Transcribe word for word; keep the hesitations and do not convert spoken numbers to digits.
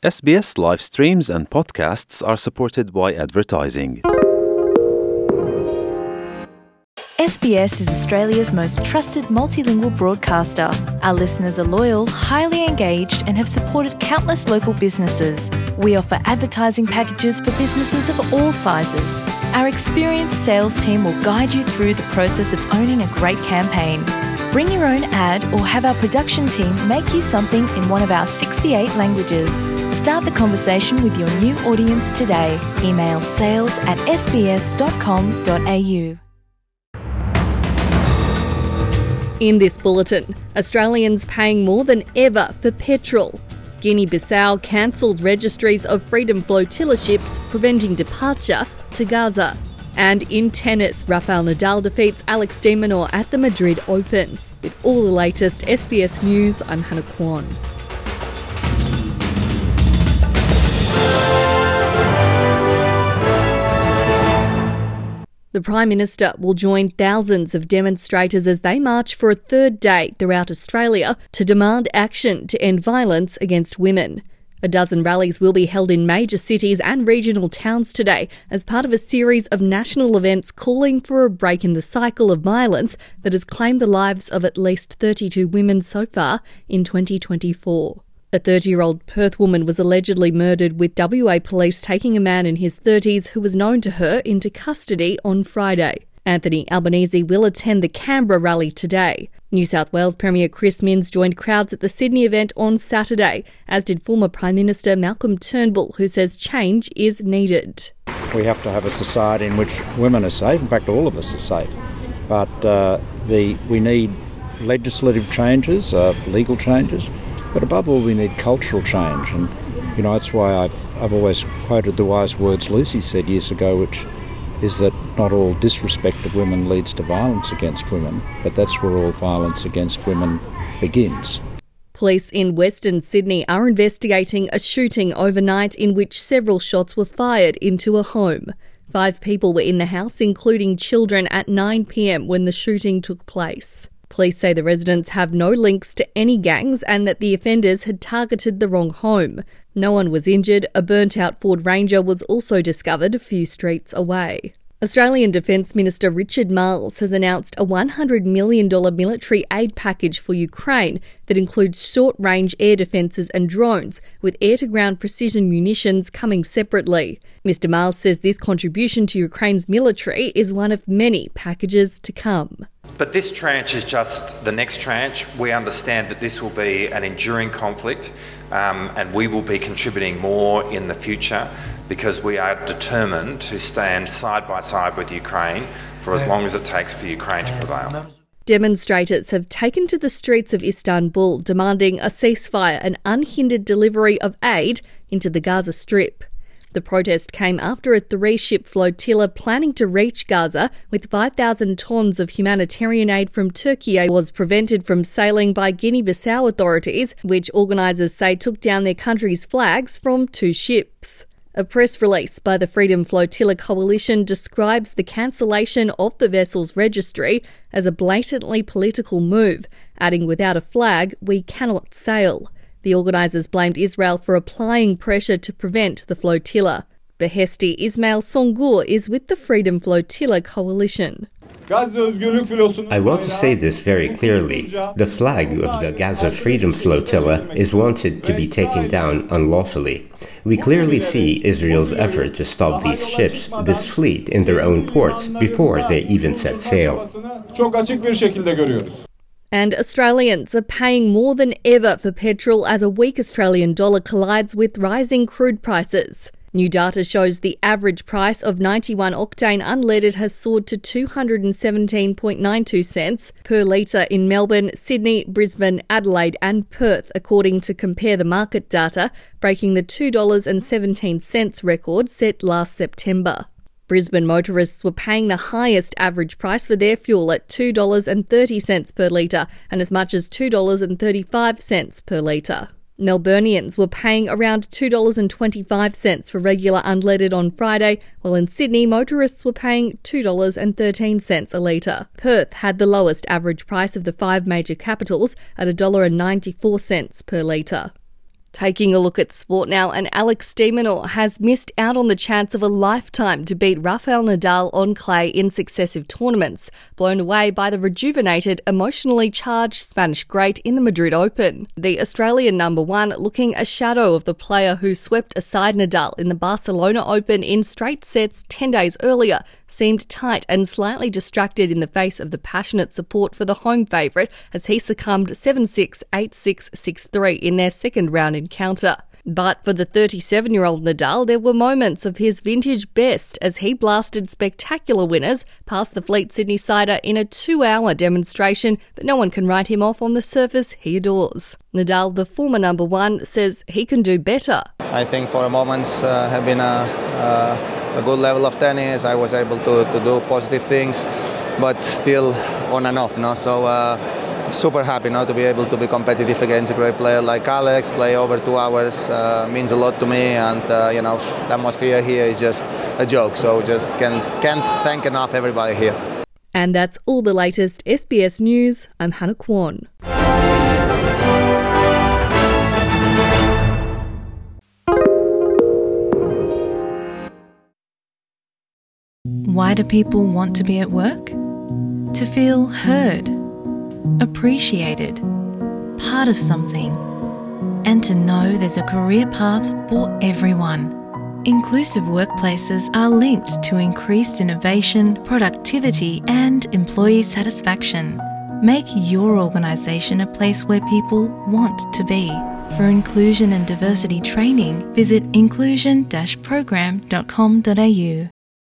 S B S live streams and podcasts are supported by advertising. S B S is Australia's most trusted multilingual broadcaster. Our listeners are loyal, highly engaged, and have supported countless local businesses. We offer advertising packages for businesses of all sizes. Our experienced sales team will guide you through the process of owning a great campaign. Bring your own ad or have our production team make you something in one of our sixty-eight languages. Start the conversation with your new audience today. Email sales at s b s dot com dot a u. In this bulletin, Australians paying more than ever for petrol. Guinea-Bissau cancelled registries of Freedom Flotilla ships preventing departure to Gaza. And in tennis, Rafael Nadal defeats Alex de Minaur at the Madrid Open. With all the latest S B S News, I'm Hannah Kwan. The Prime Minister will join thousands of demonstrators as they march for a third day throughout Australia to demand action to end violence against women. A dozen rallies will be held in major cities and regional towns today as part of a series of national events calling for a break in the cycle of violence that has claimed the lives of at least thirty-two women so far in twenty twenty-four. A thirty-year-old Perth woman was allegedly murdered, with W A police taking a man in his thirties who was known to her into custody on Friday. Anthony Albanese will attend the Canberra rally today. New South Wales Premier Chris Minns joined crowds at the Sydney event on Saturday, as did former Prime Minister Malcolm Turnbull, who says change is needed. We have to have a society in which women are safe. In fact, all of us are safe. But uh, the we need legislative changes, uh, legal changes. But above all, we need cultural change, and you know that's why I've I've always quoted the wise words Lucy said years ago, which is that not all disrespect of women leads to violence against women, but that's where all violence against women begins. Police in Western Sydney are investigating a shooting overnight in which several shots were fired into a home. Five people were in the house, including children, at nine p.m. when the shooting took place. Police say the residents have no links to any gangs and that the offenders had targeted the wrong home. No one was injured. A burnt-out Ford Ranger was also discovered a few streets away. Australian Defence Minister Richard Marles has announced a one hundred million dollars military aid package for Ukraine that includes short-range air defences and drones, with air-to-ground precision munitions coming separately. Mister Marles says this contribution to Ukraine's military is one of many packages to come. But this tranche is just the next tranche. We understand that this will be an enduring conflict, um, and we will be contributing more in the future because we are determined to stand side by side with Ukraine for as long as it takes for Ukraine to prevail. Demonstrators have taken to the streets of Istanbul demanding a ceasefire and unhindered delivery of aid into the Gaza Strip. The protest came after a three-ship flotilla planning to reach Gaza with five thousand tonnes of humanitarian aid from Turkey was prevented from sailing by Guinea-Bissau authorities, which organisers say took down their country's flags from two ships. A press release by the Freedom Flotilla Coalition describes the cancellation of the vessel's registry as a blatantly political move, adding, "Without a flag, we cannot sail." The organisers blamed Israel for applying pressure to prevent the flotilla. Behesti Ismail Songur is with the Freedom Flotilla Coalition. I want to say this very clearly. The flag of the Gaza Freedom Flotilla is wanted to be taken down unlawfully. We clearly see Israel's effort to stop these ships, this fleet, in their own ports before they even set sail. And Australians are paying more than ever for petrol as a weak Australian dollar collides with rising crude prices. New data shows the average price of ninety-one octane unleaded has soared to two hundred seventeen point nine two cents per litre in Melbourne, Sydney, Brisbane, Adelaide and Perth, according to Compare the Market data, breaking the two dollars seventeen record set last September. Brisbane motorists were paying the highest average price for their fuel at two dollars thirty per litre and as much as two dollars thirty-five per litre. Melburnians were paying around two dollars twenty-five for regular unleaded on Friday, while in Sydney motorists were paying two dollars thirteen a litre. Perth had the lowest average price of the five major capitals at one dollar ninety-four per litre. Taking a look at sport now, and Alex de Minaur has missed out on the chance of a lifetime to beat Rafael Nadal on clay in successive tournaments, blown away by the rejuvenated, emotionally charged Spanish great in the Madrid Open. The Australian number one looking a shadow of the player who swept aside Nadal in the Barcelona Open in straight sets ten days earlier, seemed tight and slightly distracted in the face of the passionate support for the home favourite as he succumbed seven six, eight six, six three in their second round encounter. But for the thirty-seven-year-old Nadal, there were moments of his vintage best as he blasted spectacular winners past the Fleet Sydney Sider in a two-hour demonstration that no one can write him off on the surface he adores. Nadal, the former number one, says he can do better. I think for moments uh, have been a, a, a good level of tennis. I was able to, to do positive things, but still on and off. No? So. Uh, Super happy now to be able to be competitive against a great player like Alex. Play over two hours uh, means a lot to me, and uh, you know the atmosphere here is just a joke. So just can't can't thank enough everybody here. And that's all the latest S B S News. I'm Hannah Kwan. Why do people want to be at work? To feel heard, appreciated, part of something, and to know there's a career path for everyone. Inclusive workplaces are linked to increased innovation, productivity, and employee satisfaction. Make your organisation a place where people want to be. For inclusion and diversity training, visit inclusion dash program dot com dot a u.